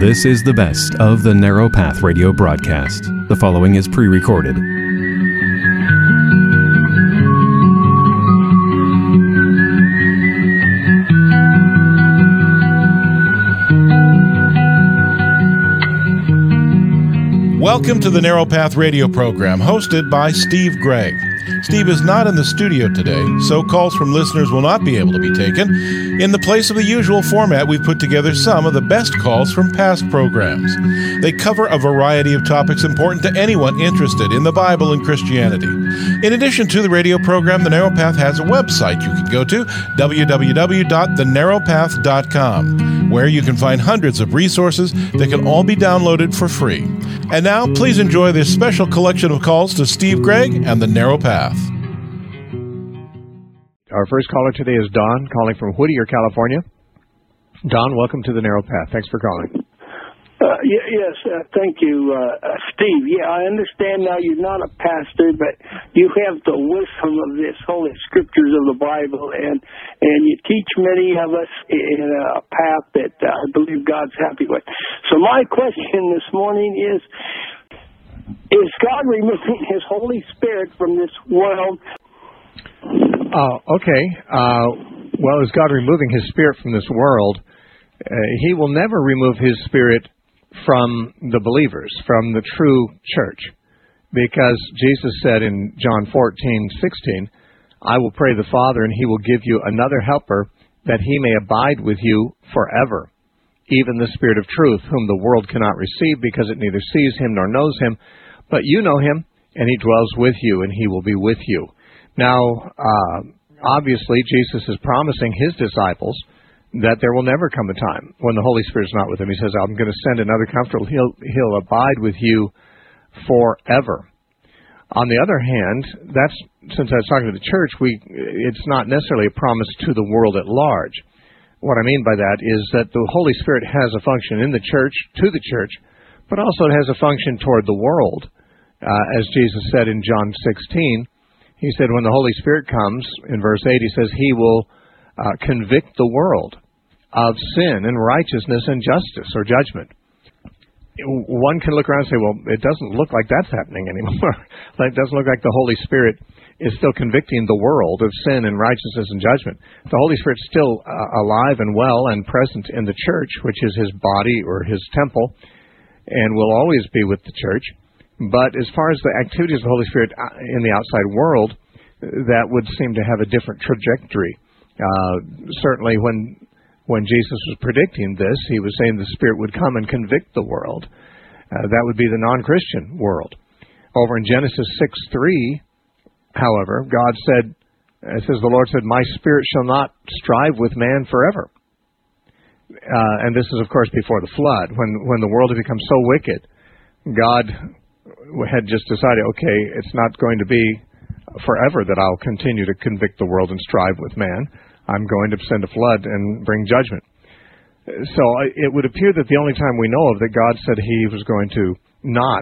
This is the best of the Narrow Path radio broadcast. The following is pre-recorded. Welcome to the Narrow Path radio program, hosted by Steve Gregg. Steve is not in the studio today, so calls from listeners will not be able to be taken. In the place of the usual format, we've put together some of the best calls from past programs. They cover a variety of topics important to anyone interested in the Bible and Christianity. In addition to the radio program, The Narrow Path has a website you can go to, www.thenarrowpath.com, where you can find hundreds of resources that can all be downloaded for free. And now, please enjoy this special collection of calls to Steve Gregg and The Narrow Path. Our first caller today is Don, calling from Whittier, California. Don, welcome to The Narrow Path. Thanks for calling. Yes, thank you, Steve. Yeah, I understand now you're not a pastor, but you have the wisdom of this Holy Scriptures of the Bible, and you teach many of us in a path that I believe God's happy with. So my question this morning is God removing His Holy Spirit from this world? Okay. Well, is God removing His Spirit from this world? He will never remove His Spirit from the believers, from the true church, because Jesus said in John 14:16, I will pray the Father, and He will give you another helper, that He may abide with you forever, even the Spirit of truth, whom the world cannot receive, because it neither sees Him nor knows Him, but you know Him, and He dwells with you, and He will be with you. Now, obviously, Jesus is promising His disciples that there will never come a time when the Holy Spirit is not with them. He says, I'm going to send another comforter. He'll abide with you forever. On the other hand, since I was talking to the church, it's not necessarily a promise to the world at large. What I mean by that is that the Holy Spirit has a function in the church, to the church, but also it has a function toward the world. As Jesus said in John 16, He said, when the Holy Spirit comes, in verse 8, He says, He will convict the world of sin and righteousness and justice or judgment. One can look around and say, well, it doesn't look like that's happening anymore. It doesn't look like the Holy Spirit is still convicting the world of sin and righteousness and judgment. The Holy Spirit's still alive and well and present in the church, which is His body or His temple, and will always be with the church. But as far as the activities of the Holy Spirit in the outside world, that would seem to have a different trajectory. Certainly when Jesus was predicting this, He was saying the Spirit would come and convict the world. That would be the non-Christian world. Over in Genesis 6:3, however, God said, it says, the Lord said, my Spirit shall not strive with man forever. And this is, of course, before the flood. When the world had become so wicked, God had just decided, okay, it's not going to be forever that I'll continue to convict the world and strive with man. I'm going to send a flood and bring judgment. So it would appear that the only time we know of that God said He was going to not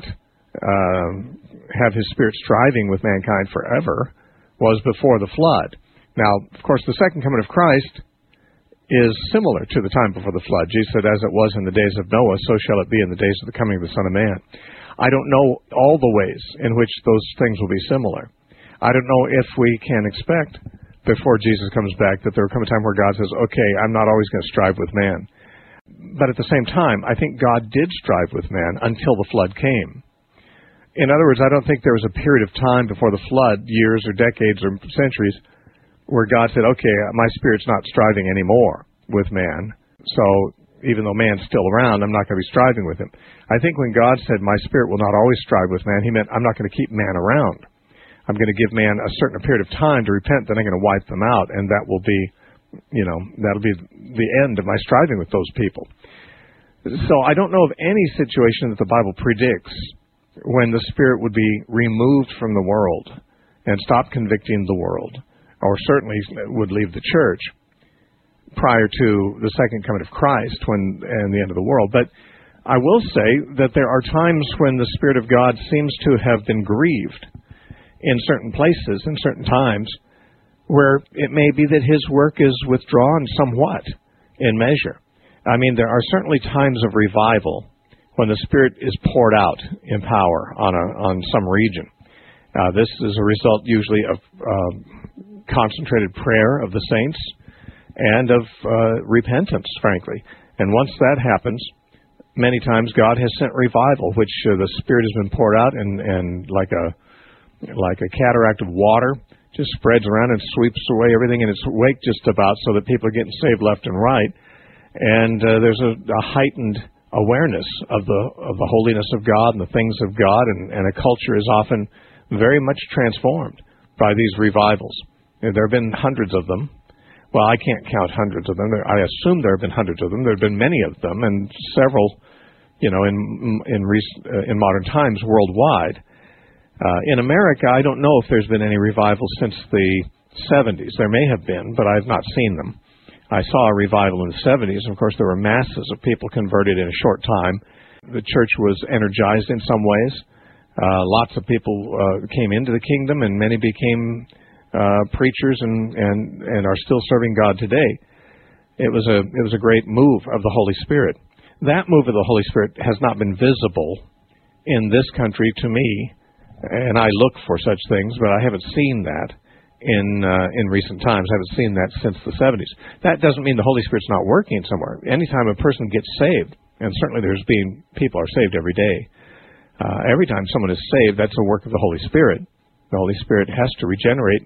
have His Spirit striving with mankind forever was before the flood. Now, of course, the second coming of Christ is similar to the time before the flood. Jesus said, as it was in the days of Noah, so shall it be in the days of the coming of the Son of Man. I don't know all the ways in which those things will be similar. I don't know if we can expect before Jesus comes back that there will come a time where God says, okay, I'm not always going to strive with man. But at the same time, I think God did strive with man until the flood came. In other words, I don't think there was a period of time before the flood, years or decades or centuries, where God said, okay, my Spirit's not striving anymore with man. So even though man's still around, I'm not going to be striving with him. I think when God said, my Spirit will not always strive with man, He meant I'm not going to keep man around. I'm going to give man a certain period of time to repent, then I'm going to wipe them out, and that will be, that'll be the end of my striving with those people. So I don't know of any situation that the Bible predicts when the Spirit would be removed from the world and stop convicting the world, or certainly would leave the church prior to the second coming of Christ and the end of the world. But I will say that there are times when the Spirit of God seems to have been grieved in certain places, in certain times, where it may be that His work is withdrawn somewhat in measure. I mean, there are certainly times of revival when the Spirit is poured out in power on some region. This is a result usually of concentrated prayer of the saints and of repentance, frankly. And once that happens, many times God has sent revival, which the Spirit has been poured out, and like a cataract of water, just spreads around and sweeps away everything in its wake just about, so that people are getting saved left and right. And there's a heightened awareness of the holiness of God and the things of God, and a culture is often very much transformed by these revivals. There have been hundreds of them. Well, I can't count hundreds of them. I assume there have been hundreds of them. There have been many of them, and several, in modern times worldwide. In America, I don't know if there's been any revival since the 70s. There may have been, but I've not seen them. I saw a revival in the 70s, and of course there were masses of people converted in a short time. The church was energized in some ways. Lots of people came into the kingdom, and many became preachers and are still serving God today. It was a great move of the Holy Spirit. That move of the Holy Spirit has not been visible in this country to me, and I look for such things, but I haven't seen that in recent times. I haven't seen that since the 70s. That doesn't mean the Holy Spirit's not working somewhere. Anytime a person gets saved, and certainly people are saved every day. Every time someone is saved, that's a work of the Holy Spirit. The Holy Spirit has to regenerate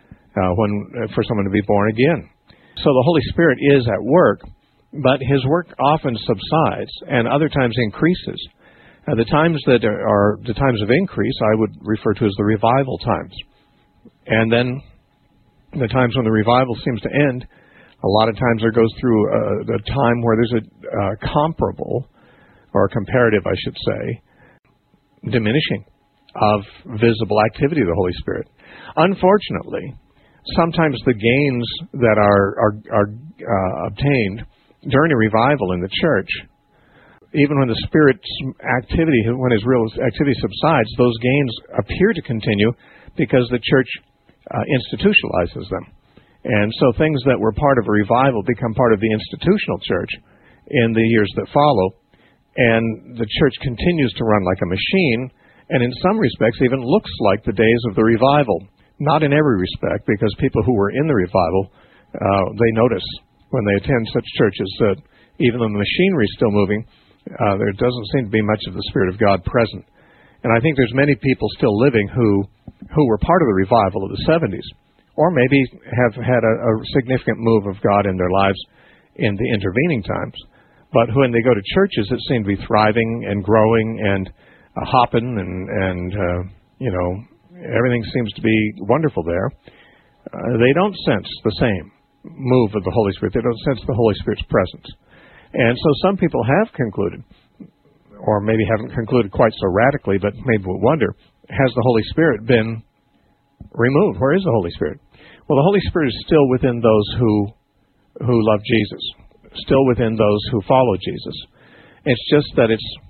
for someone to be born again. So the Holy Spirit is at work, but His work often subsides and other times increases. The times that are the times of increase I would refer to as the revival times. And then the times when the revival seems to end, a lot of times there goes through a time where there's a comparable, or a comparative, I should say, diminishing of visible activity of the Holy Spirit. Unfortunately, sometimes the gains that are obtained during a revival in the church, even when the Spirit's activity, when His real activity subsides, those gains appear to continue because the church institutionalizes them. And so things that were part of a revival become part of the institutional church in the years that follow, and the church continues to run like a machine, and in some respects even looks like the days of the revival. Not in every respect, because people who were in the revival, they notice when they attend such churches that even though the machinery is still moving, there doesn't seem to be much of the Spirit of God present. And I think there's many people still living who were part of the revival of the 70s, or maybe have had a significant move of God in their lives in the intervening times, but when they go to churches that seem to be thriving and growing and hopping and everything seems to be wonderful there, they don't sense the same move of the Holy Spirit. They don't sense the Holy Spirit's presence. And so some people have concluded, or maybe haven't concluded quite so radically, but maybe will wonder, has the Holy Spirit been removed? Where is the Holy Spirit? Well, the Holy Spirit is still within those who love Jesus, still within those who follow Jesus. It's just that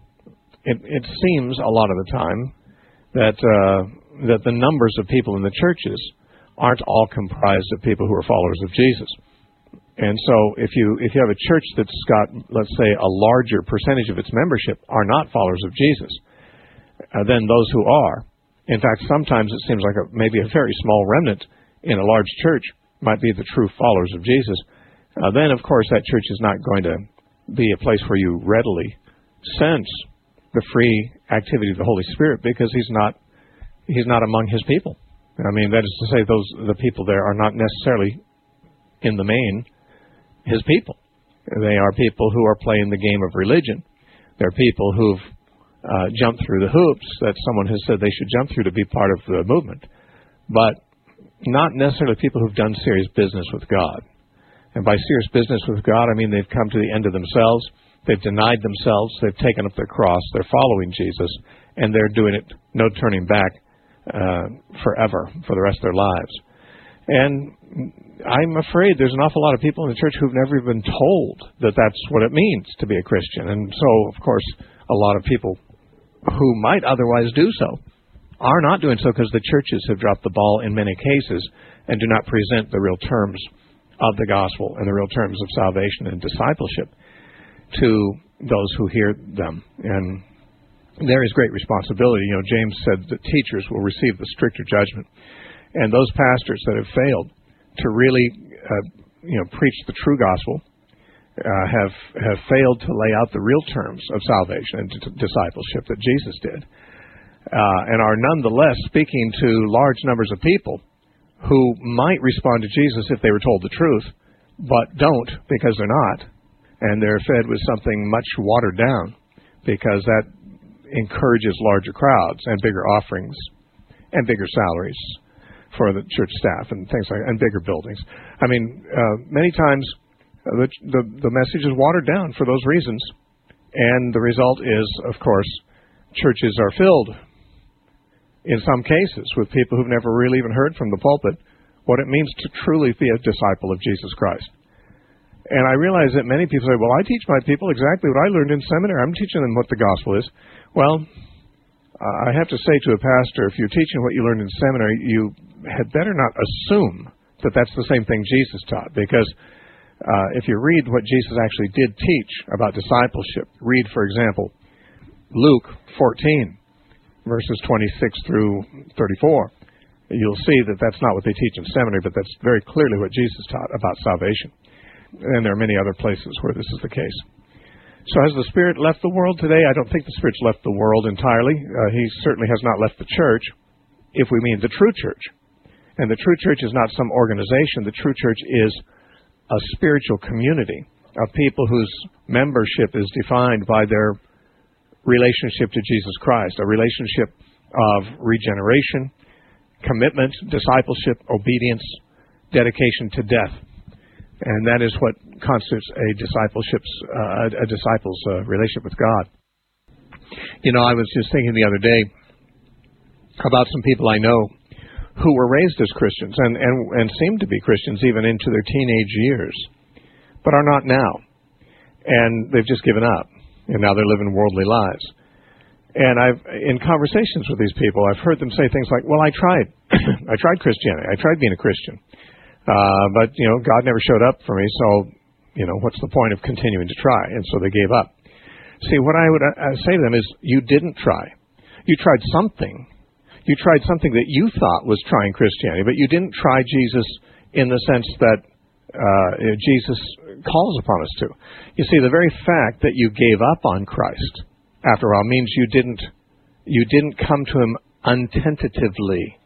it seems a lot of the time that the numbers of people in the churches aren't all comprised of people who are followers of Jesus. And so if you have a church that's got, let's say, a larger percentage of its membership are not followers of Jesus than those who are. In fact, sometimes it seems like maybe a very small remnant in a large church might be the true followers of Jesus. Then, of course, that church is not going to be a place where you readily sense the free activity of the Holy Spirit, because He's not among His people. I mean, that is to say, the people there are not necessarily, in the main, His people. They are people who are playing the game of religion. They're people who've jumped through the hoops that someone has said they should jump through to be part of the movement, but not necessarily people who've done serious business with God. And by serious business with God, I mean they've come to the end of themselves, they've denied themselves, they've taken up their cross, they're following Jesus, and they're doing it, no turning back, forever, for the rest of their lives. And I'm afraid there's an awful lot of people in the church who've never been told that that's what it means to be a Christian. And so, of course, a lot of people who might otherwise do so are not doing so because the churches have dropped the ball in many cases and do not present the real terms of the gospel and the real terms of salvation and discipleship. to those who hear them. And there is great responsibility. James said that teachers will receive the stricter judgment. And those pastors that have failed to really, preach the true gospel have failed to lay out the real terms of salvation and discipleship that Jesus did, and are nonetheless speaking to large numbers of people who might respond to Jesus if they were told the truth, but don't because they're not, and they're fed with something much watered down because that encourages larger crowds and bigger offerings and bigger salaries for the church staff and things like that, and bigger buildings. I mean, many times the message is watered down for those reasons, and the result is, of course, churches are filled, in some cases, with people who've never really even heard from the pulpit what it means to truly be a disciple of Jesus Christ. And I realize that many people say, well, I teach my people exactly what I learned in seminary. I'm teaching them what the gospel is. Well, I have to say to a pastor, if you're teaching what you learned in seminary, you had better not assume that that's the same thing Jesus taught, because if you read what Jesus actually did teach about discipleship, read, for example, Luke 14, verses 26 through 34, you'll see that that's not what they teach in seminary, but that's very clearly what Jesus taught about salvation. And there are many other places where this is the case. So has the Spirit left the world today? I don't think the Spirit's left the world entirely. He certainly has not left the church, if we mean the true church. And the true church is not some organization. The true church is a spiritual community of people whose membership is defined by their relationship to Jesus Christ, a relationship of regeneration, commitment, discipleship, obedience, dedication to death. And that is what constitutes a disciple's relationship with God. I was just thinking the other day about some people I know who were raised as Christians and seem to be Christians even into their teenage years, but are not now. And they've just given up, and now they're living worldly lives. And in conversations with these people, I've heard them say things like, well, I tried. I tried Christianity. I tried being a Christian. But, God never showed up for me, so, what's the point of continuing to try? And so they gave up. See, what I would say to them is, you didn't try. You tried something. You tried something that you thought was trying Christianity, but you didn't try Jesus in the sense that Jesus calls upon us to. You see, the very fact that you gave up on Christ, after all, means you didn't come to Him untentatively.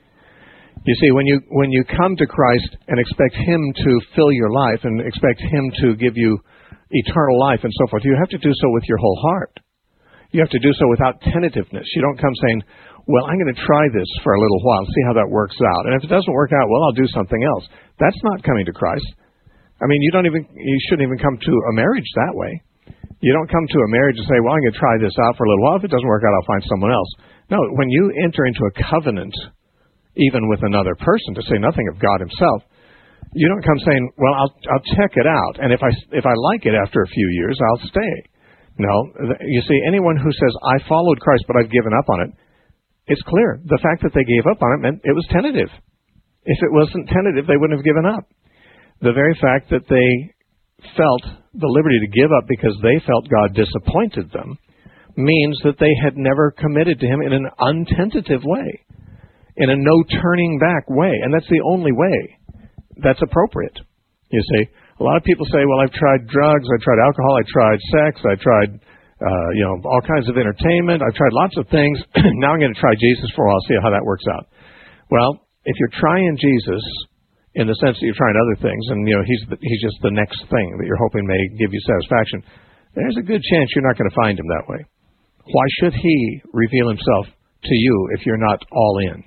You see, when you come to Christ and expect Him to fill your life and expect Him to give you eternal life and so forth, you have to do so with your whole heart. You have to do so without tentativeness. You don't come saying, well, I'm going to try this for a little while, see how that works out. And if it doesn't work out, well, I'll do something else. That's not coming to Christ. I mean, you shouldn't even come to a marriage that way. You don't come to a marriage and say, well, I'm going to try this out for a little while. If it doesn't work out, I'll find someone else. No, when you enter into a covenant, even with another person, to say nothing of God Himself, you don't come saying, well, I'll check it out, and if I like it after a few years, I'll stay. No, you see, anyone who says, I followed Christ, but I've given up on it, it's clear. The fact that they gave up on it meant it was tentative. If it wasn't tentative, they wouldn't have given up. The very fact that they felt the liberty to give up because they felt God disappointed them means that they had never committed to Him in an untentative way, in a no-turning-back way. And that's the only way that's appropriate. You see, a lot of people say, well, I've tried drugs, I tried alcohol, I tried sex, I tried all kinds of entertainment, I've tried lots of things. Now I'm going to try Jesus for a while, see how that works out. Well, if you're trying Jesus in the sense that you're trying other things, and he's just the next thing that you're hoping may give you satisfaction, there's a good chance you're not going to find Him that way. Why should He reveal Himself to you if you're not all in?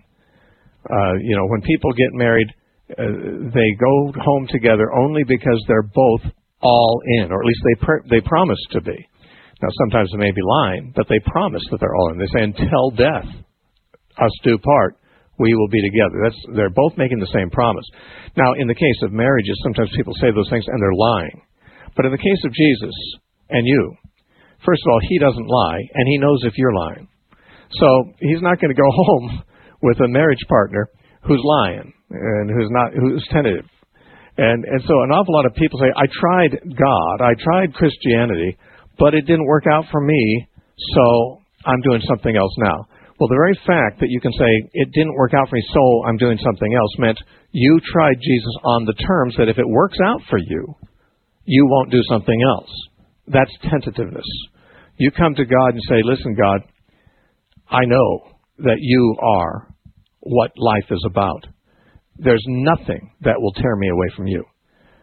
When people get married, they go home together only because they're both all in, or at least they promise to be. Now, sometimes they may be lying, but they promise that they're all in. They say, until death us do part, we will be together. They're both making the same promise. Now, in the case of marriages, sometimes people say those things and they're lying. But in the case of Jesus and you, first of all, He doesn't lie, and He knows if you're lying. So He's not going to go home with a marriage partner who's lying and who's tentative. And so an awful lot of people say, I tried God, I tried Christianity, but it didn't work out for me, so I'm doing something else now. Well, the very fact that you can say, it didn't work out for me, so I'm doing something else, meant you tried Jesus on the terms that if it works out for you, you won't do something else. That's tentativeness. You come to God and say, listen, God, I know that you are what life is about. There's nothing that will tear me away from you.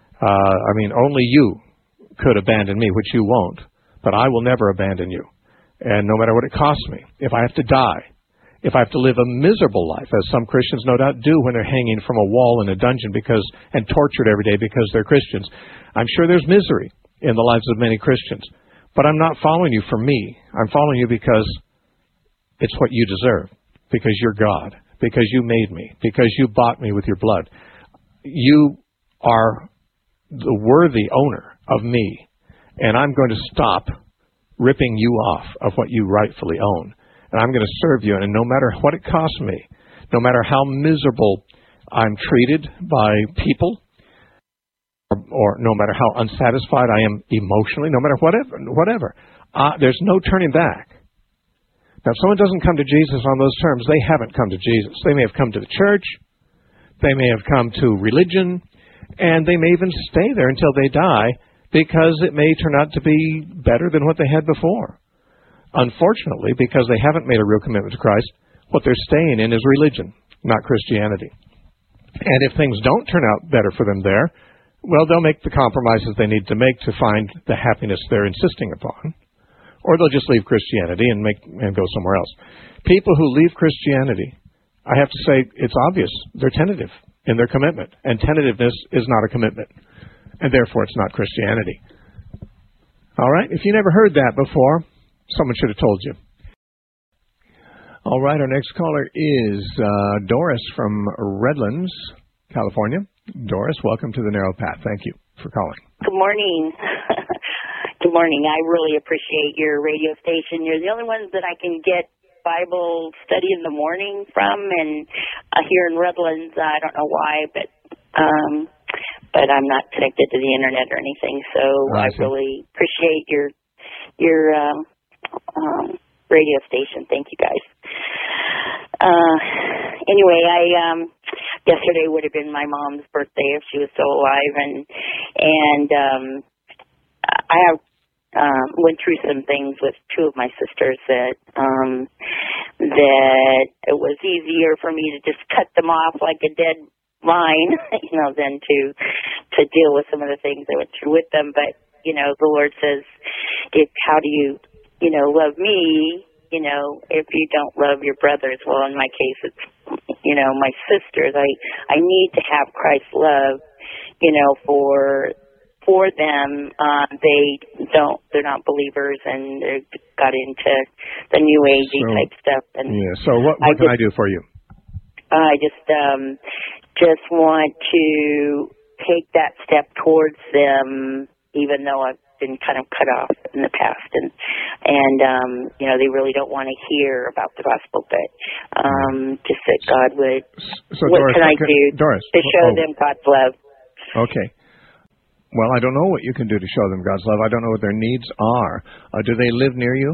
Only you could abandon me, which you won't, but I will never abandon you. And no matter what it costs me, if I have to die, if I have to live a miserable life, as some Christians no doubt do when they're hanging from a wall in a dungeon and tortured every day because they're Christians, I'm sure there's misery in the lives of many Christians. But I'm not following you for me. I'm following you because it's what you deserve, because you're God, because you made me, because you bought me with your blood. You are the worthy owner of me, and I'm going to stop ripping you off of what you rightfully own. And I'm going to serve you, and no matter what it costs me, no matter how miserable I'm treated by people, or no matter how unsatisfied I am emotionally, no matter whatever, there's no turning back. Now, if someone doesn't come to Jesus on those terms, they haven't come to Jesus. They may have come to the church, they may have come to religion, and they may even stay there until they die, because it may turn out to be better than what they had before. Unfortunately, because they haven't made a real commitment to Christ, what they're staying in is religion, not Christianity. And if things don't turn out better for them there, well, they'll make the compromises they need to make to find the happiness they're insisting upon, or they'll just leave Christianity and go somewhere else. People who leave Christianity, I have to say, it's obvious, they're tentative in their commitment, and tentativeness is not a commitment, and therefore it's not Christianity. All right, if you never heard that before, someone should have told you. All right, our next caller is Doris from Redlands, California. Doris, welcome to the Narrow Path. Thank you for calling. Good morning. Good morning. I really appreciate your radio station. You're the only ones that I can get Bible study in the morning from, and here in Redlands, I don't know why, but I'm not connected to the internet or anything, so I really appreciate your radio station. Thank you, guys. Anyway, yesterday would have been my mom's birthday if she was still alive, and I have went through some things with two of my sisters that it was easier for me to just cut them off like a dead line, than to deal with some of the things I went through with them. But the Lord says, how do you love me? If you don't love your brothers. Well, in my case, it's my sisters. I need to have Christ's love, for them. They're not believers, and they got into the New Agey type stuff. And so what can I do for you? I just want to take that step towards them, even though I've been kind of cut off in the past, and they really don't want to hear about the gospel, but just that God would. So what Doris, can I do Doris, to show them God's love? Okay. Well, I don't know what you can do to show them God's love. I don't know what their needs are. Do they live near you?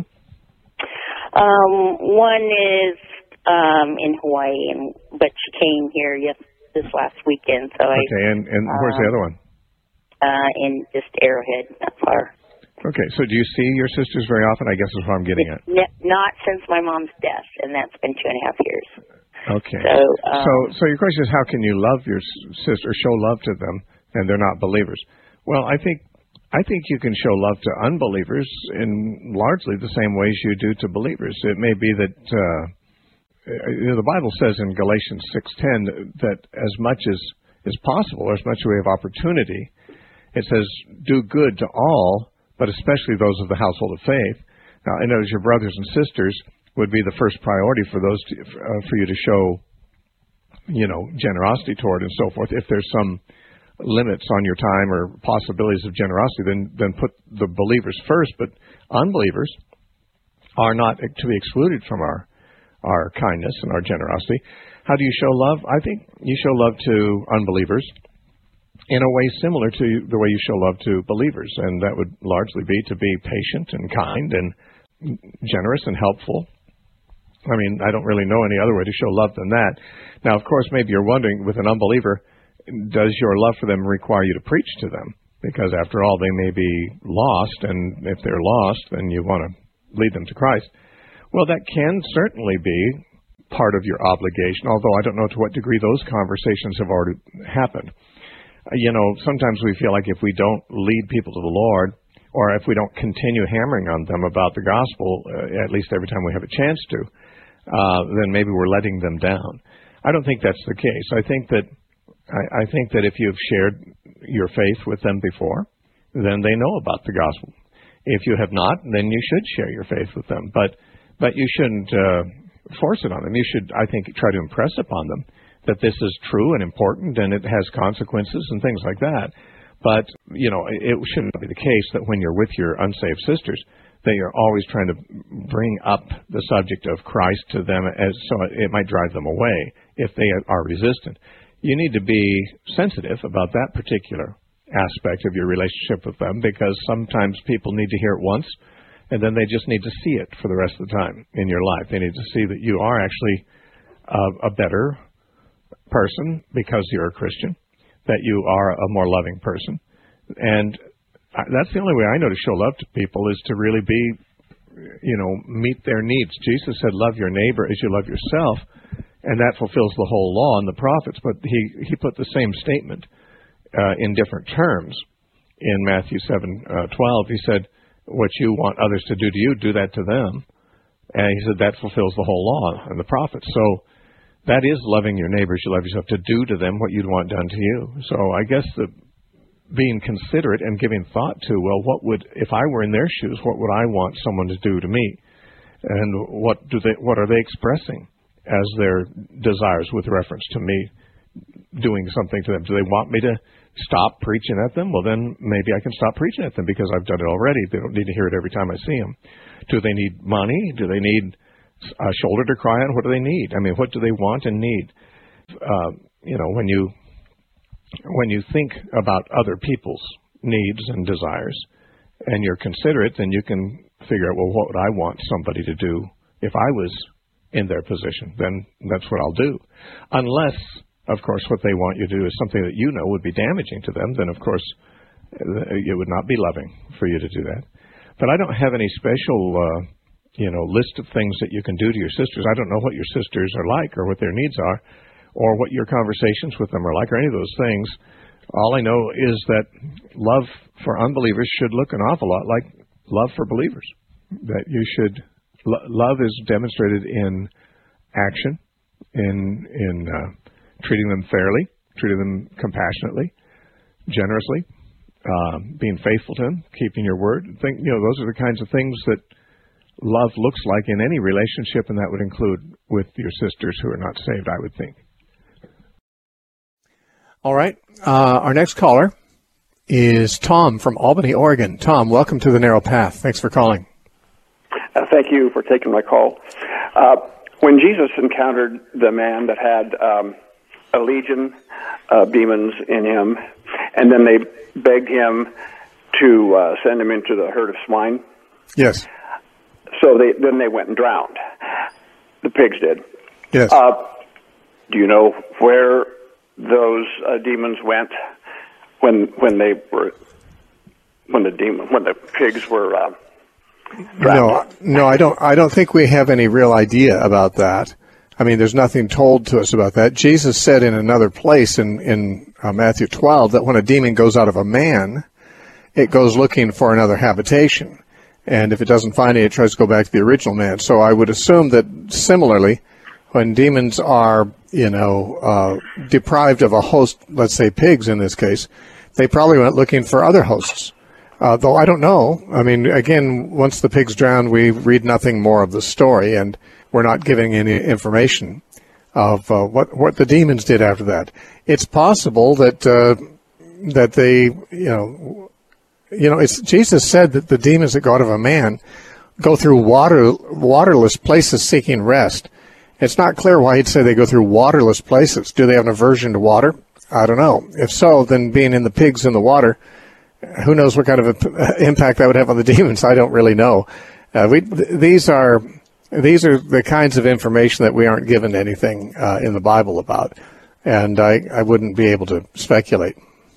One is in Hawaii, but she came here this last weekend. So okay, and where's the other one? In just Arrowhead, not far. Okay, so do you see your sisters very often? I guess is what I'm getting at. Not since my mom's death, and that's been 2.5 years. Okay. So your question is, how can you love your sister, show love to them, and they're not believers? Well, I think you can show love to unbelievers in largely the same ways you do to believers. It may be that the Bible says in Galatians 6:10 that as much as is possible, or as much as we have opportunity, it says, do good to all, but especially those of the household of faith. Now, I know your brothers and sisters would be the first priority for those for you to show, generosity toward and so forth. If there's some limits on your time or possibilities of generosity, then put the believers first. But unbelievers are not to be excluded from our kindness and our generosity. How do you show love? I think you show love to unbelievers in a way similar to the way you show love to believers, and that would largely be to be patient and kind and generous and helpful. I mean, I don't really know any other way to show love than that. Now, of course, maybe you're wondering, with an unbeliever, does your love for them require you to preach to them? Because after all, they may be lost, and if they're lost, then you want to lead them to Christ. Well, that can certainly be part of your obligation, although I don't know to what degree those conversations have already happened. Sometimes we feel like if we don't lead people to the Lord, or if we don't continue hammering on them about the gospel, at least every time we have a chance to, then maybe we're letting them down. I don't think that's the case. I think that if you've shared your faith with them before, then they know about the gospel. If you have not, then you should share your faith with them. But you shouldn't force it on them. You should, I think, try to impress upon them that this is true and important and it has consequences and things like that. But, it shouldn't be the case that when you're with your unsaved sisters, that you're always trying to bring up the subject of Christ to them, so it might drive them away if they are resistant. You need to be sensitive about that particular aspect of your relationship with them, because sometimes people need to hear it once, and then they just need to see it for the rest of the time in your life. They need to see that you are actually a better person because you're a Christian, that you are a more loving person. And that's the only way I know to show love to people, is to really be, meet their needs. Jesus said, love your neighbor as you love yourself, and that fulfills the whole law and the prophets. But he put the same statement in different terms. In Matthew 7:12, he said, what you want others to do to you, do that to them. And he said that fulfills the whole law and the prophets. So that is loving your neighbors. You love yourself, to do to them what you'd want done to you. So I guess being considerate and giving thought to, if I were in their shoes, what would I want someone to do to me? And what are they expressing as their desires with reference to me doing something to them? Do they want me to stop preaching at them? Well, then maybe I can stop preaching at them because I've done it already. They don't need to hear it every time I see them. Do they need money? Do they need a shoulder to cry on? What do they need? I mean, what do they want and need? When you think about other people's needs and desires and you're considerate, then you can figure out, what would I want somebody to do if I was in their position? Then that's what I'll do. Unless, of course, what they want you to do is something that would be damaging to them, then, of course, it would not be loving for you to do that. But I don't have any special list of things that you can do to your sisters. I don't know what your sisters are like or what their needs are or what your conversations with them are like or any of those things. All I know is that love for unbelievers should look an awful lot like love for believers. That you should, love is demonstrated in action, in treating them fairly, treating them compassionately, generously, being faithful to them, keeping your word. Those are the kinds of things that love looks like in any relationship, and that would include with your sisters who are not saved, I would think. All right. Our next caller is Tom from Albany, Oregon. Tom, welcome to The Narrow Path. Thanks for calling. Thank you for taking my call. When Jesus encountered the man that had a legion of demons in him, and then they begged him to send him into the herd of swine. Yes. So then they went and drowned. The pigs did. Yes. Do you know where those demons went when the pigs were drowned? No, I don't think we have any real idea about that. I mean, there's nothing told to us about that. Jesus said in another place in Matthew 12 that when a demon goes out of a man, it goes looking for another habitation. And if it doesn't find it, it tries to go back to the original man. So I would assume that similarly, when demons are, deprived of a host, let's say pigs in this case, they probably went looking for other hosts. Though I don't know. I mean, again, once the pigs drowned, we read nothing more of the story, and we're not giving any information of what the demons did after that. It's possible that they, Jesus said that the demons that go out of a man go through waterless places seeking rest. It's not clear why he'd say they go through waterless places. Do they have an aversion to water? I don't know. If so, then being in the pigs in the water, who knows what kind of impact that would have on the demons? I don't really know. These are the kinds of information that we aren't given anything in the Bible about, and I wouldn't be able to speculate.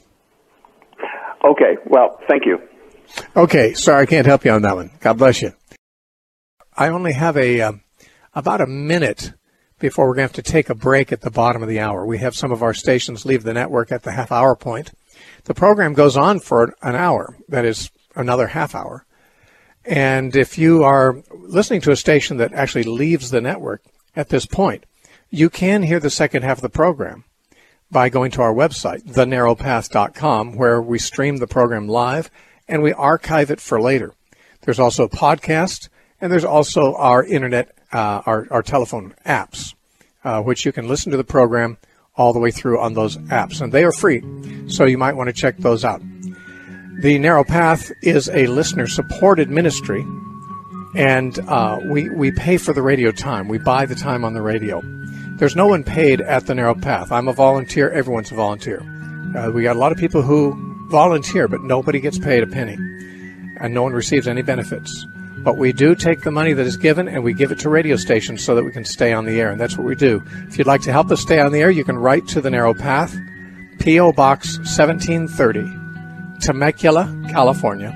Okay, well, thank you. Okay, sorry I can't help you on that one. God bless you. I only have about a minute before we're going to have to take a break at the bottom of the hour. We have some of our stations leave the network at the half-hour point. The program goes on for an hour, that is another half hour. And if you are listening to a station that actually leaves the network at this point, you can hear the second half of the program by going to our website, thenarrowpath.com, where we stream the program live and we archive it for later. There's also a podcast, and there's also our internet, our telephone apps, which you can listen to the program all the way through on those apps, and they are free, so you might want to check those out. The Narrow Path is a listener-supported ministry, and we pay for the radio time. We buy the time on the radio. There's no one paid at the Narrow Path. I'm a volunteer. Everyone's a volunteer. We got a lot of people who volunteer, but nobody gets paid a penny, and no one receives any benefits. But we do take the money that is given and we give it to radio stations so that we can stay on the air, and that's what we do. If you'd like to help us stay on the air, you can write to the Narrow Path, P.O. Box 1730, Temecula, California,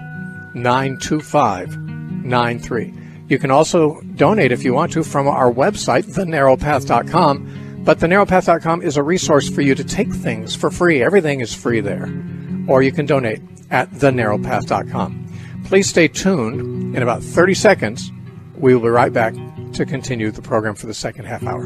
92593. You can also donate if you want to from our website, thenarrowpath.com, but thenarrowpath.com is a resource for you to take things for free. Everything is free there. Or you can donate at thenarrowpath.com. Please stay tuned. In about 30 seconds, we will be right back to continue the program for the second half hour.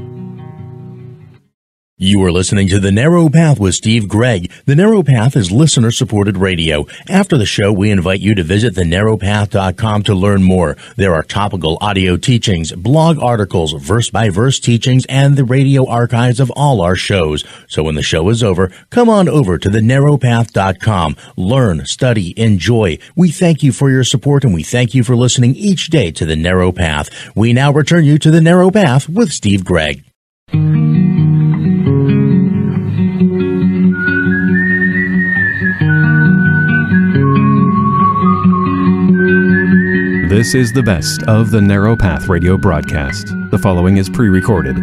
You are listening to The Narrow Path with Steve Gregg. The Narrow Path is listener-supported radio. After the show, we invite you to visit thenarrowpath.com to learn more. There are topical audio teachings, blog articles, verse-by-verse teachings, and the radio archives of all our shows. So when the show is over, come on over to thenarrowpath.com. Learn, study, enjoy. We thank you for your support, and we thank you for listening each day to The Narrow Path. We now return you to The Narrow Path with Steve Gregg. This is the best of the Narrow Path radio broadcast. The following is pre-recorded.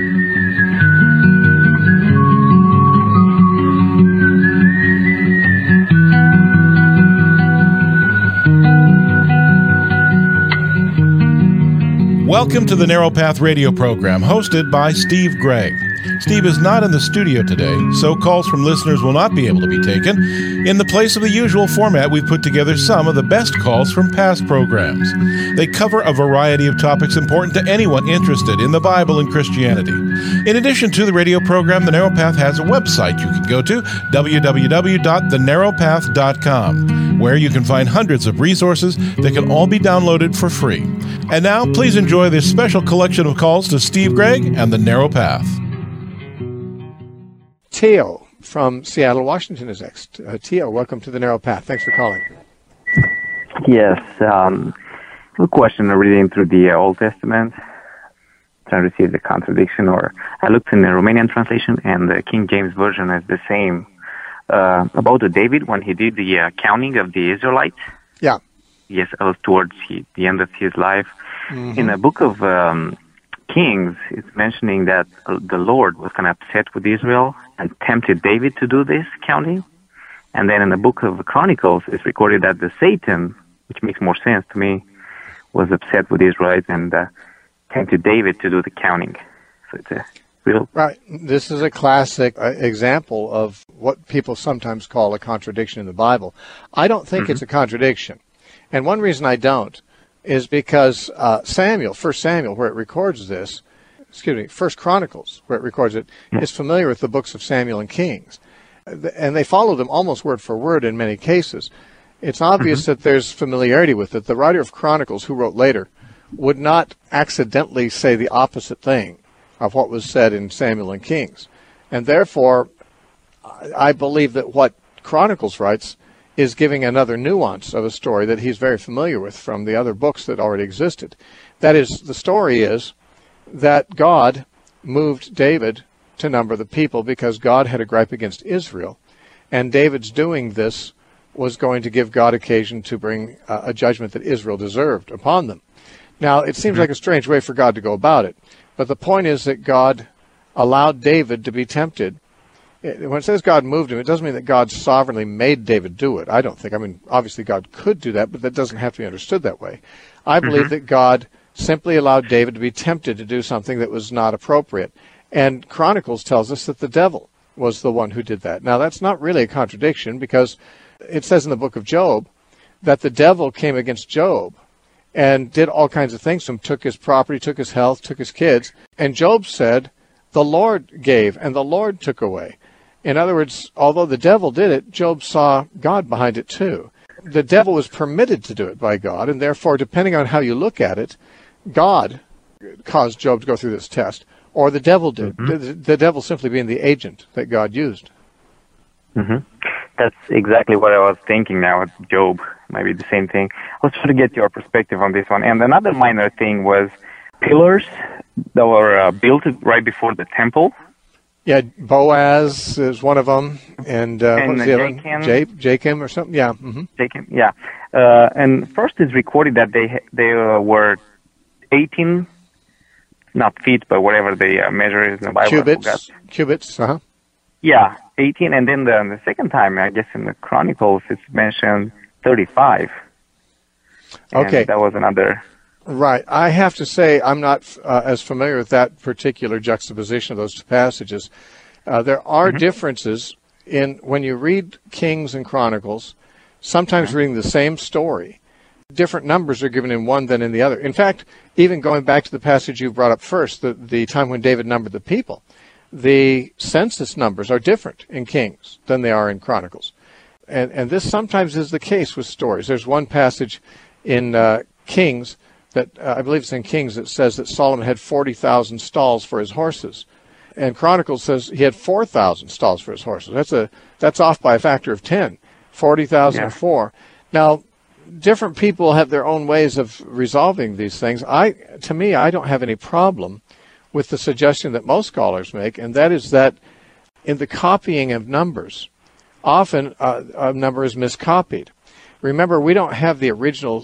Welcome to the Narrow Path radio program, hosted by Steve Gregg. Steve is not in the studio today, so calls from listeners will not be able to be taken. In the place of the usual format, we've put together some of the best calls from past programs. They cover a variety of topics important to anyone interested in the Bible and Christianity. In addition to the radio program, The Narrow Path has a website you can go to, www.thenarrowpath.com, where you can find hundreds of resources that can all be downloaded for free. And now, please enjoy this special collection of calls to Steve Gregg and The Narrow Path. Teo from Seattle, Washington is next. Teo, welcome to the Narrow Path. Thanks for calling. Yes, a question reading through the Old Testament, trying to see the contradiction, or I looked in the Romanian translation and the King James Version is the same, about David when he did the counting of the Israelites. Yeah. Yes, it was towards the end of his life. Mm-hmm. In the book of Kings, it's mentioning that the Lord was kind of upset with Israel and tempted David to do this counting. And then in the book of Chronicles, it's recorded that the Satan, which makes more sense to me, was upset with Israel and tempted David to do the counting. So it's a real... Right. This is a classic example of what people sometimes call a contradiction in the Bible. I don't think it's a contradiction. And one reason I don't is because Samuel, 1 Samuel, where it records this, First Chronicles, where it records it, is familiar with the books of Samuel and Kings. And they follow them almost word for word in many cases. It's obvious that there's familiarity with it. The writer of Chronicles, who wrote later, would not accidentally say the opposite thing of what was said in Samuel and Kings. And therefore, I believe that what Chronicles writes is giving another nuance of a story that he's very familiar with from the other books that already existed. That is, the story is that God moved David to number the people because God had a gripe against Israel. And David's doing this was going to give God occasion to bring a judgment that Israel deserved upon them. Now, it seems like a strange way for God to go about it, but the point is that God allowed David to be tempted. When it says God moved him, it doesn't mean that God sovereignly made David do it. I don't think. I mean, obviously God could do that, but that doesn't have to be understood that way. I believe that God simply allowed David to be tempted to do something that was not appropriate. And Chronicles tells us that the devil was the one who did that. Now, that's not really a contradiction because it says in the book of Job that the devil came against Job and did all kinds of things to him, took his property, took his health, took his kids. And Job said, the Lord gave and the Lord took away. In other words, although the devil did it, Job saw God behind it too. The devil was permitted to do it by God, and therefore, depending on how you look at it, God caused Job to go through this test, or the devil did. The devil simply being the agent that God used. That's exactly what I was thinking now with Job. Maybe the same thing. Let's try to get your perspective on this one. And another minor thing was pillars that were built right before the temple. Yeah, Boaz is one of them, and what was the other one? Jachin or something. Yeah. Jachin, yeah. And first it's recorded that they were 18, not feet, but whatever they measure in the Bible. Cubits. Yeah, 18, and then the second time, I guess in the Chronicles, it's mentioned 35. Okay, and that was another. Right. I have to say I'm not as familiar with that particular juxtaposition of those two passages. There are differences in when you read Kings and Chronicles, sometimes reading the same story, different numbers are given in one than in the other. In fact, even going back to the passage you brought up first, the time when David numbered the people, the census numbers are different in Kings than they are in Chronicles. And this sometimes is the case with stories. There's one passage in Kings that I believe it's in Kings that says that Solomon had 40,000 stalls for his horses, and Chronicles says he had 4,000 stalls for his horses. That's off by a factor of 10, 40,000 and 4. Now, different people have their own ways of resolving these things. To me, I don't have any problem with the suggestion that most scholars make, and that is that in the copying of numbers, often a number is miscopied. Remember, we don't have the original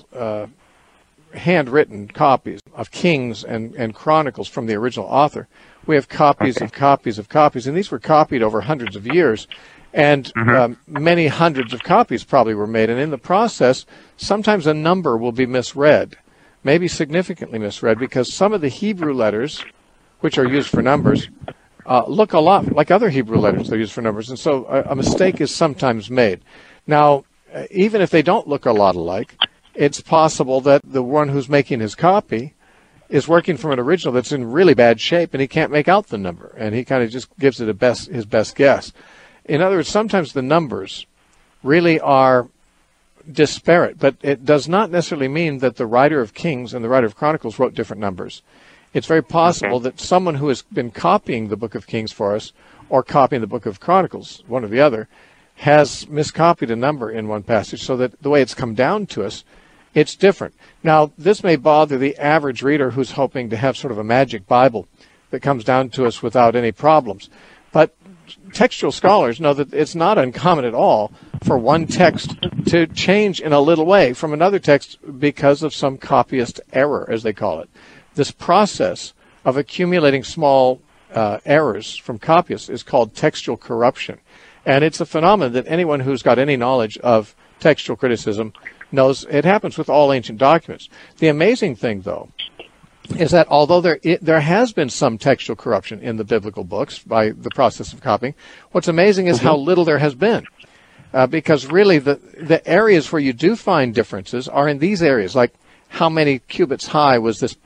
handwritten copies of Kings and Chronicles from the original author. We have copies of copies of copies, and these were copied over hundreds of years, and many hundreds of copies probably were made, and in the process, sometimes a number will be misread, maybe significantly misread, because some of the Hebrew letters, which are used for numbers, look a lot like other Hebrew letters that are used for numbers, and so a mistake is sometimes made. Now, even if they don't look a lot alike, it's possible that the one who's making his copy is working from an original that's in really bad shape, and he can't make out the number, and he kind of just gives it his best guess. In other words, sometimes the numbers really are disparate, but it does not necessarily mean that the writer of Kings and the writer of Chronicles wrote different numbers. It's very possible that someone who has been copying the book of Kings for us, or copying the book of Chronicles, one or the other, has miscopied a number in one passage, so that the way it's come down to us, it's different. Now, this may bother the average reader who's hoping to have sort of a magic Bible that comes down to us without any problems. But textual scholars know that it's not uncommon at all for one text to change in a little way from another text because of some copyist error, as they call it. This process of accumulating small errors from copyists is called textual corruption. And it's a phenomenon that anyone who's got any knowledge of textual criticism knows it happens with all ancient documents. The amazing thing, though, is that although there has been some textual corruption in the biblical books by the process of copying, what's amazing is how little there has been. Because really the areas where you do find differences are in these areas, like how many cubits high was this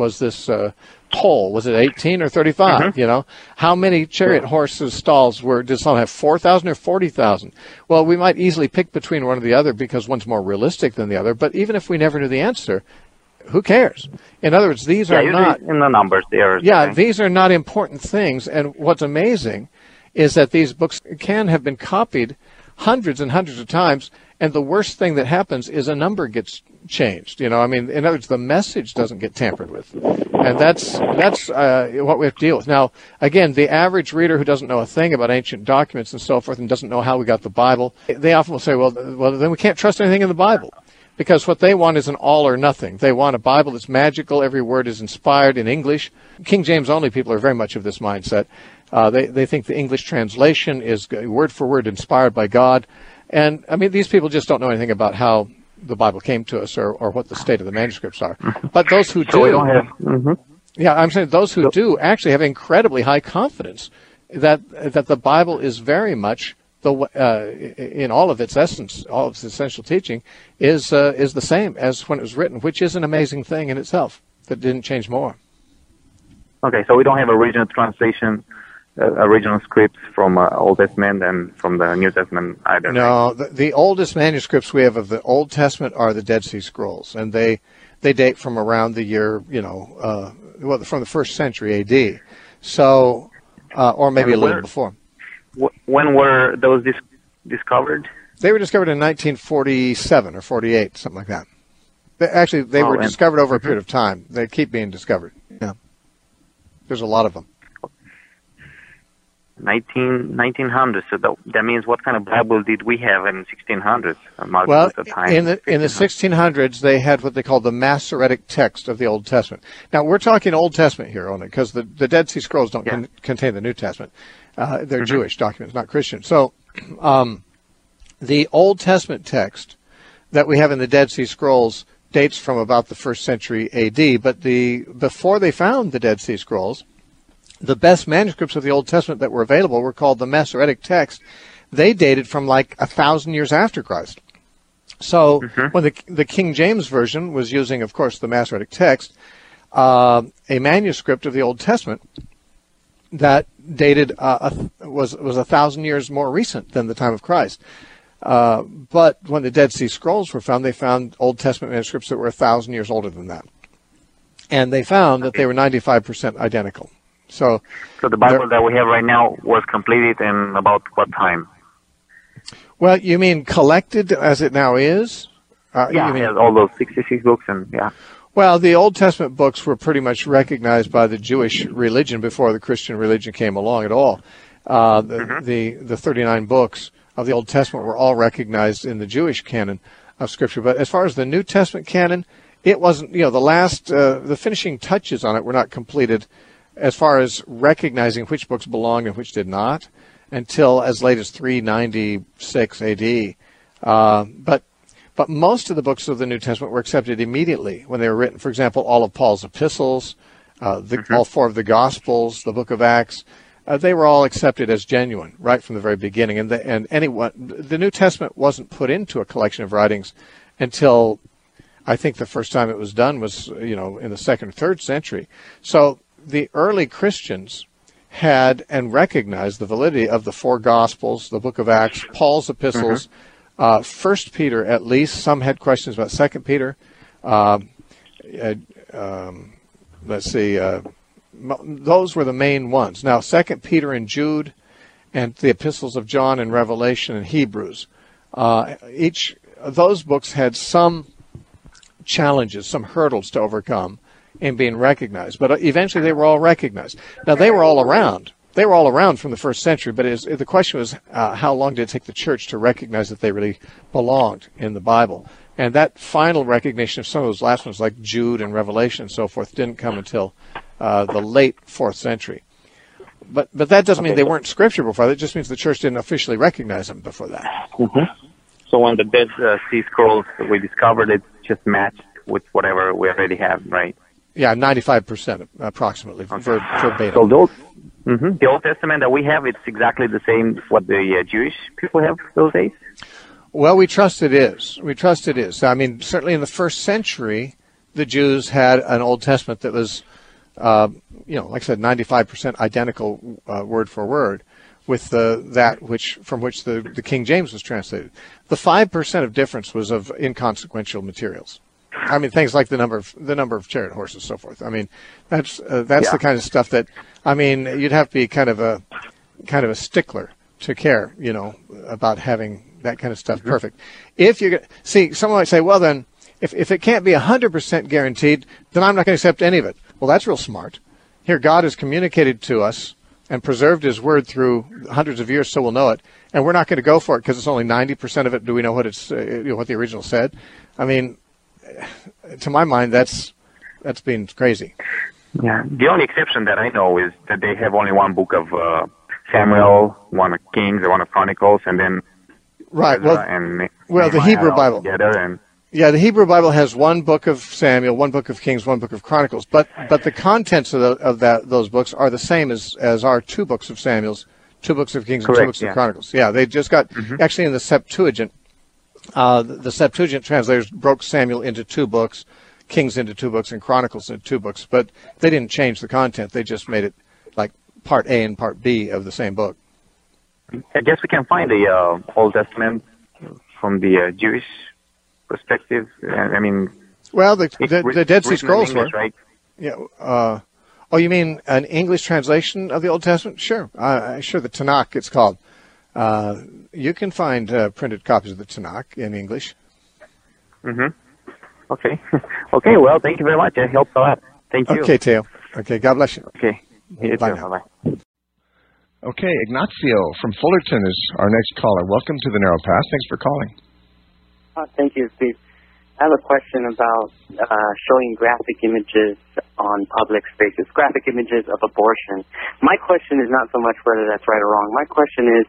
pole? Was it 18 or 35? You know, how many chariot horses' stalls did some have 4,000 or 40,000? Well, we might easily pick between one or the other because one's more realistic than the other. But even if we never knew the answer, who cares? In other words, these are not in the numbers there. These are not important things. And what's amazing is that these books can have been copied hundreds and hundreds of times, And the worst thing that happens is a number gets changed. In other words, the message doesn't get tampered with. And that's what we have to deal with. Now, again, the average reader who doesn't know a thing about ancient documents and so forth and doesn't know how we got the Bible, they often will say, well, then we can't trust anything in the Bible. Because what they want is an all or nothing. They want a Bible that's magical. Every word is inspired in English. King James only people are very much of this mindset. They think the English translation is word for word inspired by God. And, these people just don't know anything about how the Bible came to us or what the state of the manuscripts are. But those who do, yeah, I'm saying those who do actually have incredibly high confidence that the Bible is very much in all of its essence, all of its essential teaching is the same as when it was written, which is an amazing thing in itself that didn't change more. Okay, so we don't have original translation, original scripts from Old Testament and from the New Testament either. No, the oldest manuscripts we have of the Old Testament are the Dead Sea Scrolls, and they date from around the year, from the first century A.D. So, or maybe a little before. When were those discovered? They were discovered in 1947 or 48, something like that. They were discovered over a period of time. They keep being discovered. Yeah, there's a lot of them. 1900s. So that means what kind of Bible did we have in 1600s? Well, in the 1600s, they had what they call the Masoretic text of the Old Testament. Now, we're talking Old Testament here only because the Dead Sea Scrolls don't contain the New Testament. They're Jewish documents, not Christian. So the Old Testament text that we have in the Dead Sea Scrolls dates from about the 1st century A.D., but before they found the Dead Sea Scrolls, the best manuscripts of the Old Testament that were available were called the Masoretic text. They dated from like 1,000 years after Christ. So when the King James Version was using, of course, the Masoretic text, a manuscript of the Old Testament that dated was 1,000 years more recent than the time of Christ. But when the Dead Sea Scrolls were found, they found Old Testament manuscripts that were 1,000 years older than that. And they found that they were 95% identical. So the Bible that we have right now was completed in about what time? Well, you mean collected as it now is? It has all those 66 books and Well, the Old Testament books were pretty much recognized by the Jewish religion before the Christian religion came along at all. The 39 books of the Old Testament were all recognized in the Jewish canon of Scripture. But as far as the New Testament canon, it wasn't, the finishing touches on it were not completed as far as recognizing which books belonged and which did not until as late as 396 A.D. But most of the books of the New Testament were accepted immediately when they were written. For example, all of Paul's epistles, all 4 of the Gospels, the book of Acts, they were all accepted as genuine right from the very beginning. And the New Testament wasn't put into a collection of writings until I think the first time it was done was, in the 2nd or 3rd century. So the early Christians had and recognized the validity of the 4 Gospels, the book of Acts, Paul's epistles, 1 Peter at least. Some had questions about 2 Peter. Those were the main ones. Now, 2 Peter and Jude and the epistles of John and Revelation and Hebrews, each of those books had some challenges, some hurdles to overcome in being recognized. But eventually they were all recognized. Now, they were all around. They were all around from the 1st century, but the question was how long did it take the church to recognize that they really belonged in the Bible? And that final recognition of some of those last ones, like Jude and Revelation and so forth, didn't come until the late 4th century. But that doesn't mean they weren't Scripture before. That just means the church didn't officially recognize them before that. So when the Dead Sea Scrolls we discovered, it just matched with whatever we already have, right? Yeah, 95% approximately verbatim. So the Old Testament that we have, it's exactly the same what the Jewish people have those days? Well, we trust it is. I mean, certainly in the 1st century, the Jews had an Old Testament that was, like I said, 95% identical word for word with from which the King James was translated. The 5% of difference was of inconsequential materials. I mean, things like the number of chariot horses, and so forth. I mean, that's the kind of stuff that, I mean, you'd have to be kind of a stickler to care, about having that kind of stuff perfect. If you see, someone might say, well, then, if it can't be 100% guaranteed, then I'm not going to accept any of it. Well, that's real smart. Here, God has communicated to us and preserved His Word through hundreds of years, so we'll know it. And we're not going to go for it because it's only 90% of it. Do we know what what the original said? I mean, to my mind, that's being crazy. Yeah. The only exception that I know is that they have only one book of Samuel, one of Kings, one of Chronicles, and then right. Well, the Hebrew Bible. Yeah, the Hebrew Bible has one book of Samuel, one book of Kings, one book of Chronicles. But the contents of those books are the same as our two books of Samuel's, two books of Kings, and two books of Chronicles. Yeah, they just got actually in the Septuagint. The Septuagint translators broke Samuel into two books, Kings into two books, and Chronicles into two books. But they didn't change the content. They just made it like part A and part B of the same book. I guess we can find the Old Testament from the Jewish perspective. I mean, well, the Dead Sea Scrolls were. Right? Yeah. Oh, you mean an English translation of the Old Testament? Sure. Sure, the Tanakh, it's called. You can find printed copies of the Tanakh in English. Okay. Okay, well, thank you very much. It helped a lot. Thank you. Okay, Teo. Okay, God bless you. Okay. Bye now. Bye-bye. Okay, Ignacio from Fullerton is our next caller. Welcome to the Narrow Path. Thanks for calling. Thank you, Steve. I have a question about showing graphic images on public spaces, graphic images of abortion. My question is not so much whether that's right or wrong. My question is,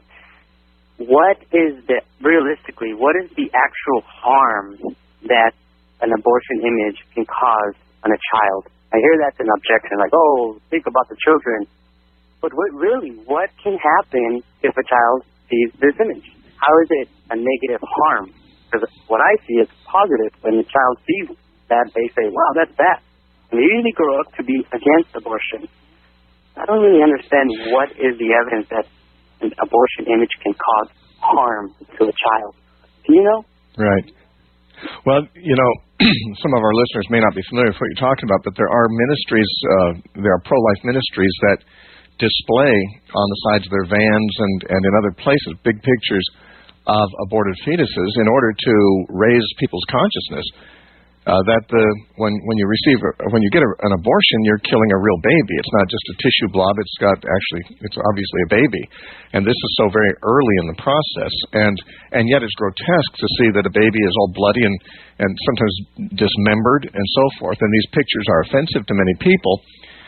realistically, what is the actual harm that an abortion image can cause on a child? I hear that's an objection, like, oh, think about the children. But what can happen if a child sees this image? How is it a negative harm? Because what I see is positive. When the child sees that, they say, wow, that's bad. And they usually grow up to be against abortion. I don't really understand what is the evidence that an abortion image can cause harm to a child. Do you know? Right. Well, some of our listeners may not be familiar with what you're talking about, but there are ministries, there are pro-life ministries that display on the sides of their vans and in other places big pictures of aborted fetuses in order to raise people's consciousness that when you get an abortion, you're killing a real baby. It's not just a tissue blob. It's obviously a baby, and this is so very early in the process, and yet it's grotesque to see that a baby is all bloody and sometimes dismembered and so forth. And these pictures are offensive to many people.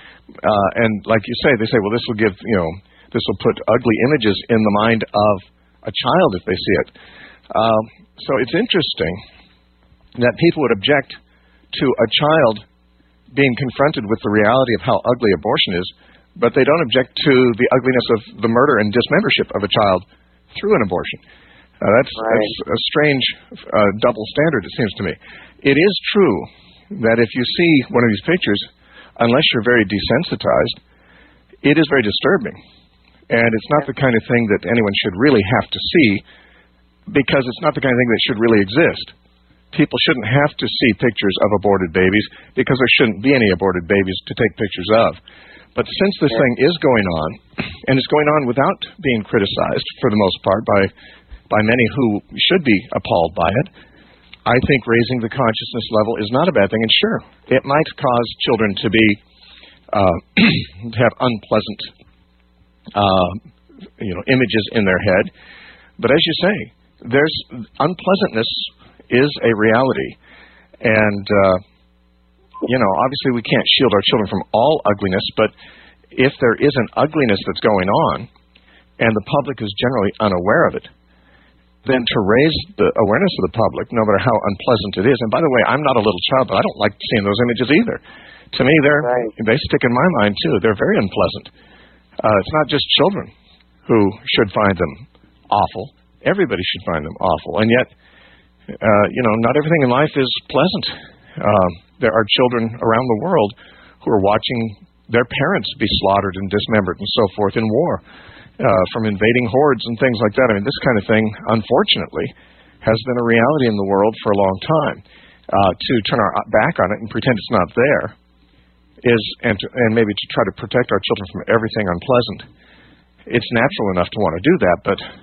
And like you say, they say, well, this will put ugly images in the mind of a child if they see it. So it's interesting that people would object to a child being confronted with the reality of how ugly abortion is, but they don't object to the ugliness of the murder and dismembership of a child through an abortion. That's a strange double standard, it seems to me. It is true that if you see one of these pictures, unless you're very desensitized, it is very disturbing. And it's not the kind of thing that anyone should really have to see, because it's not the kind of thing that should really exist. People shouldn't have to see pictures of aborted babies because there shouldn't be any aborted babies to take pictures of. But since this thing is going on, and it's going on without being criticized for the most part by many who should be appalled by it, I think raising the consciousness level is not a bad thing. And sure, it might cause children to be to have unpleasant images in their head. But as you say, there's unpleasantness is a reality, and obviously we can't shield our children from all ugliness, but if there is an ugliness that's going on and the public is generally unaware of it, then to raise the awareness of the public, no matter how unpleasant it is. And by the way, I'm not a little child, but I don't like seeing those images either. To me, they stick in my mind too. They're very unpleasant. It's not just children who should find them awful. Everybody should find them awful. And yet, not everything in life is pleasant. There are children around the world who are watching their parents be slaughtered and dismembered and so forth in war from invading hordes and things like that. I mean, this kind of thing, unfortunately, has been a reality in the world for a long time. To turn our back on it and pretend it's not there and maybe to try to protect our children from everything unpleasant. It's natural enough to want to do that, but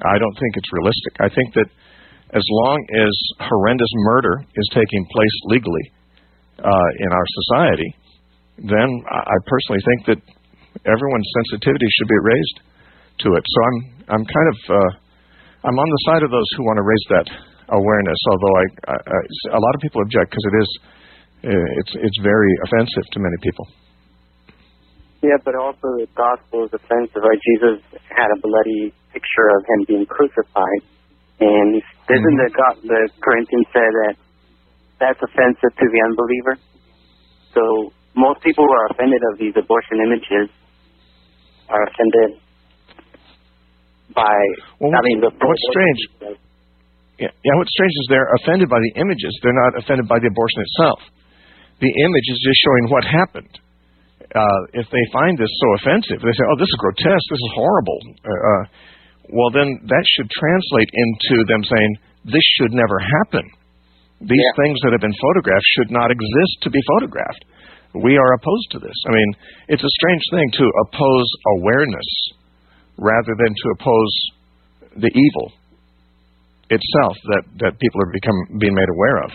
I don't think it's realistic. I think that as long as horrendous murder is taking place legally in our society, then I personally think that everyone's sensitivity should be raised to it. So I'm kind of I'm on the side of those who want to raise that awareness. Although a lot of people object because it's very offensive to many people. Yeah, but also the gospel is offensive, right? Jesus had a bloody picture of him being crucified, and doesn't the Corinthians say that that's offensive to the unbeliever? So most people who are offended of these abortion images are offended by. What's strange? Yeah, what's strange is they're offended by the images. They're not offended by the abortion itself. The image is just showing what happened. If they find this so offensive, they say, "Oh, this is grotesque. This is horrible." Well, then that should translate into them saying, "This should never happen. These things that have been photographed should not exist to be photographed. We are opposed to this." I mean, it's a strange thing to oppose awareness rather than to oppose the evil itself that people are being made aware of.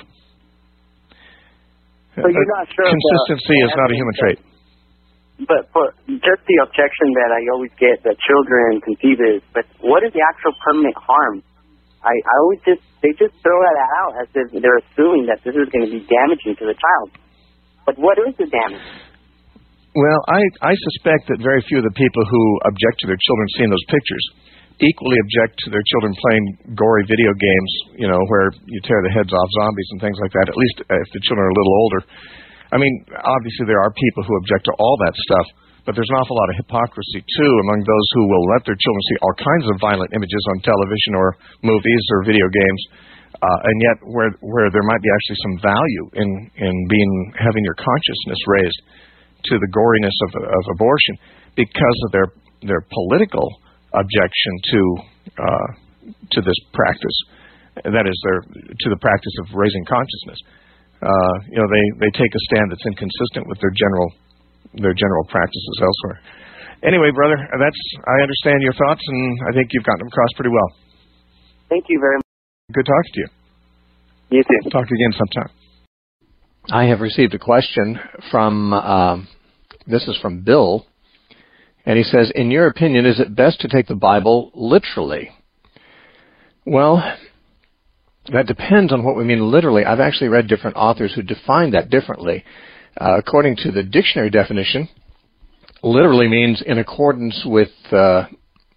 So you're not sure consistency is not a human trait. But for just the objection that I always get that children conceive is, but what is the actual permanent harm? I always they just throw that out as if they're assuming that this is going to be damaging to the child. But what is the damage? Well, I suspect that very few of the people who object to their children seeing those pictures equally object to their children playing gory video games, where you tear the heads off zombies and things like that, at least if the children are a little older. I mean, obviously there are people who object to all that stuff, but there's an awful lot of hypocrisy, too, among those who will let their children see all kinds of violent images on television or movies or video games, and yet where there might be actually some value in having your consciousness raised to the goriness of abortion because of their political objection to this practice. That is, to the practice of raising consciousness. They take a stand that's inconsistent with their general practices elsewhere. Anyway, brother, I understand your thoughts, and I think you've gotten them across pretty well. Thank you very much. Good talking to you. You too. Talk again sometime. I have received a question from, this is from Bill, and he says, in your opinion, is it best to take the Bible literally? Well, that depends on what we mean literally. I've actually read different authors who define that differently. According to the dictionary definition, literally means in accordance with the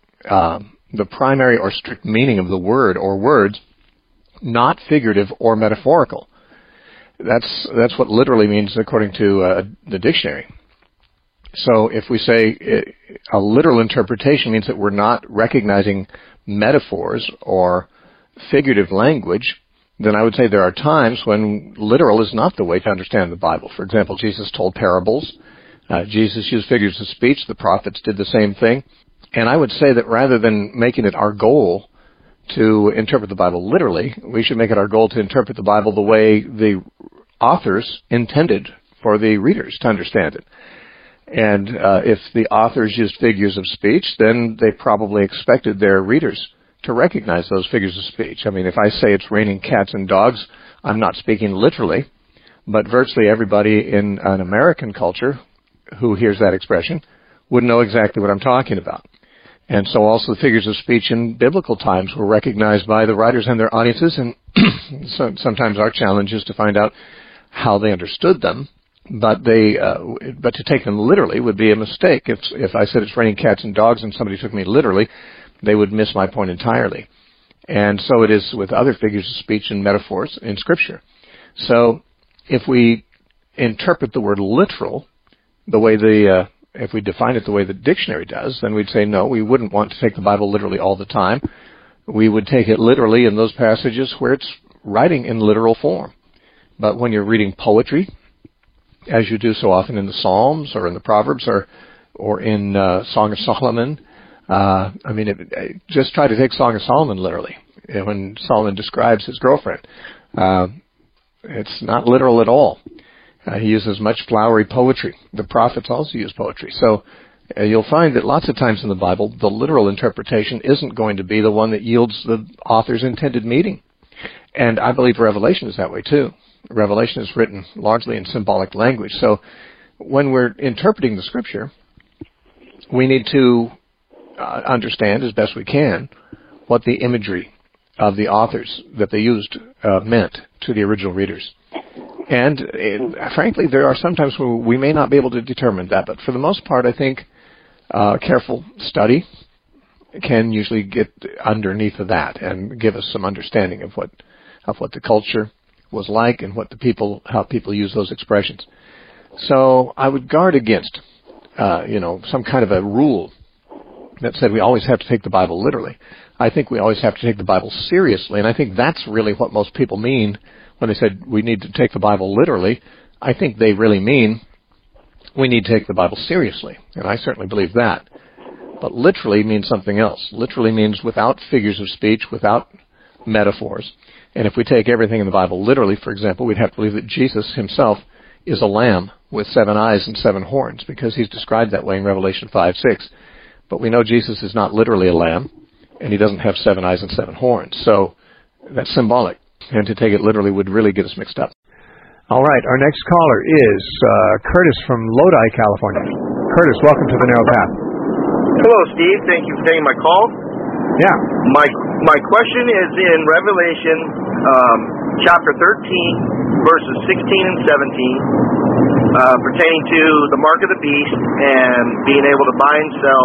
primary or strict meaning of the word or words, not figurative or metaphorical. That's what literally means according to the dictionary. So if we say a literal interpretation means that we're not recognizing metaphors or figurative language, then I would say there are times when literal is not the way to understand the Bible. For example, Jesus told parables. Jesus used figures of speech. The prophets did the same thing. And I would say that rather than making it our goal to interpret the Bible literally, we should make it our goal to interpret the Bible the way the authors intended for the readers to understand it. And if the authors used figures of speech, then they probably expected their readers to recognize those figures of speech. I mean, if I say it's raining cats and dogs, I'm not speaking literally, but virtually everybody in an American culture who hears that expression would know exactly what I'm talking about. And so also the figures of speech in biblical times were recognized by the writers and their audiences, and sometimes our challenge is to find out how they understood them. But to take them literally would be a mistake. If I said it's raining cats and dogs and somebody took me literally, they would miss my point entirely. And so it is with other figures of speech and metaphors in Scripture. So if we interpret the word literal the way if we define it the way the dictionary does, then we'd say no, we wouldn't want to take the Bible literally all the time. We would take it literally in those passages where it's writing in literal form. But when you're reading poetry, as you do so often in the Psalms or in the Proverbs or in Song of Solomon, just try to take Song of Solomon literally. When Solomon describes his girlfriend, it's not literal at all. He uses much flowery poetry. The prophets also use poetry. So you'll find that lots of times in the Bible, the literal interpretation isn't going to be the one that yields the author's intended meaning. And I believe Revelation is that way too. Revelation is written largely in symbolic language. So when we're interpreting the Scripture, we need to understand as best we can what the imagery of the authors that they used meant to the original readers. And frankly, there are sometimes where we may not be able to determine that, but for the most part, I think careful study can usually get underneath of that and give us some understanding of what the culture was like and how people use those expressions. So I would guard against, some kind of a rule that said we always have to take the Bible literally. I think we always have to take the Bible seriously, and I think that's really what most people mean when they said we need to take the Bible literally. I think they really mean we need to take the Bible seriously, and I certainly believe that. But literally means something else. Literally means without figures of speech, without metaphors. And if we take everything in the Bible literally, for example, we'd have to believe that Jesus himself is a lamb with 7 eyes and 7 horns, because he's described that way in Revelation 5:6. But we know Jesus is not literally a lamb, and he doesn't have 7 eyes and 7 horns. So that's symbolic, and to take it literally would really get us mixed up. All right, our next caller is Curtis from Lodi, California. Curtis, welcome to the Narrow Path. Hello, Steve. Thank you for taking my call. Yeah. My question is in Revelation chapter 13, verses 16 and 17, pertaining to the mark of the beast and being able to buy and sell.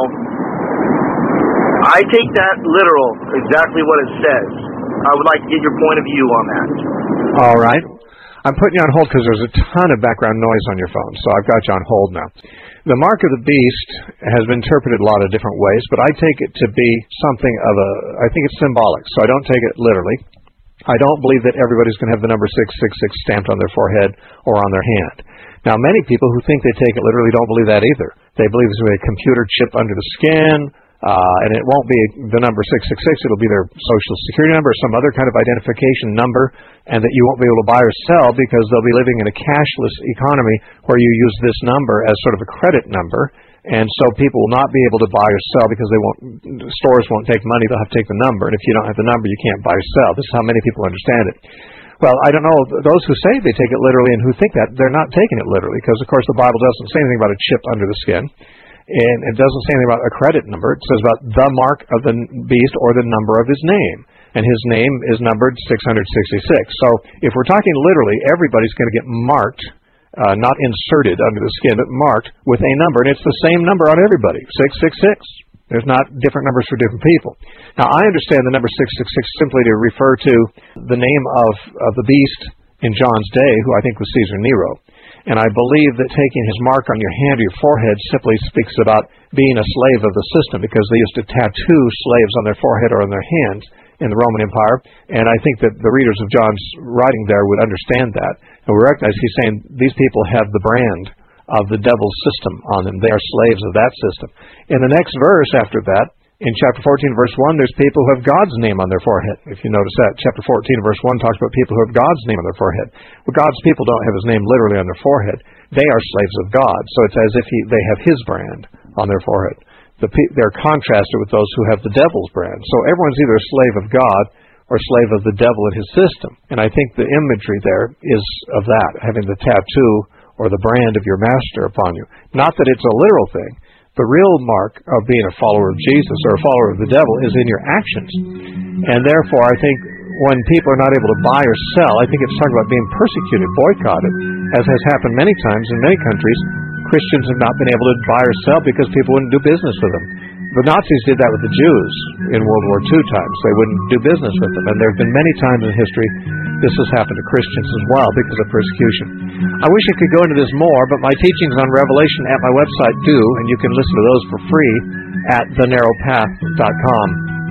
I take that literal, exactly what it says. I would like to get your point of view on that. All right. I'm putting you on hold because there's a ton of background noise on your phone, so I've got you on hold now. The mark of the beast has been interpreted a lot of different ways, but I take it to be something of I think it's symbolic, so I don't take it literally. I don't believe that everybody's going to have the number 666 stamped on their forehead or on their hand. Now, many people who think they take it literally don't believe that either. They believe there's going to be a computer chip under the skin, and it won't be the number 666. It'll be their social security number or some other kind of identification number, and that you won't be able to buy or sell because they'll be living in a cashless economy where you use this number as sort of a credit number. And so people will not be able to buy or sell because stores won't take money. They'll have to take the number. And if you don't have the number, you can't buy or sell. This is how many people understand it. Well, I don't know. Those who say they take it literally and who think that, they're not taking it literally because, of course, the Bible doesn't say anything about a chip under the skin. And it doesn't say anything about a credit number. It says about the mark of the beast or the number of his name. And his name is numbered 666. So if we're talking literally, everybody's going to get marked, not inserted under the skin, but marked with a number. And it's the same number on everybody, 666. There's not different numbers for different people. Now, I understand the number 666 simply to refer to the name of the beast in John's day, who I think was Caesar Nero. And I believe that taking his mark on your hand or your forehead simply speaks about being a slave of the system, because they used to tattoo slaves on their forehead or on their hands in the Roman Empire. And I think that the readers of John's writing there would understand that. And we recognize he's saying these people have the brand of the devil's system on them. They are slaves of that system. In the next verse after that, in chapter 14, verse 1, there's people who have God's name on their forehead. If you notice that, chapter 14, verse 1 talks about people who have God's name on their forehead. Well, God's people don't have his name literally on their forehead. They are slaves of God. So it's as if they have his brand on their forehead. They're contrasted with those who have the devil's brand. So everyone's either a slave of God or slave of the devil and his system. And I think the imagery there is of that, having the tattoo or the brand of your master upon you. Not that it's a literal thing. The real mark of being a follower of Jesus or a follower of the devil is in your actions. And therefore, I think when people are not able to buy or sell, I think it's talking about being persecuted, boycotted, as has happened many times in many countries. Christians have not been able to buy or sell because people wouldn't do business with them. The Nazis did that with the Jews in World War II times. They wouldn't do business with them. And there have been many times in history this has happened to Christians as well because of persecution. I wish I could go into this more, but my teachings on Revelation at my website do, and you can listen to those for free at thenarrowpath.com.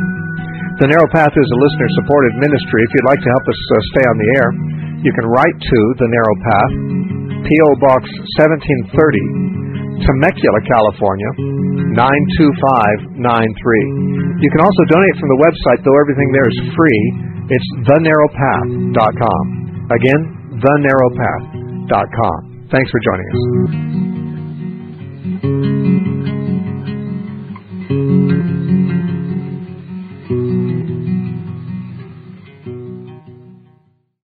The Narrow Path is a listener-supported ministry. If you'd like to help us stay on the air, you can write to The Narrow Path, P.O. Box 1730, Temecula, California, 92593. You can also donate from the website, though everything there is free. It's thenarrowpath.com. Again, thenarrowpath.com. Thanks for joining us.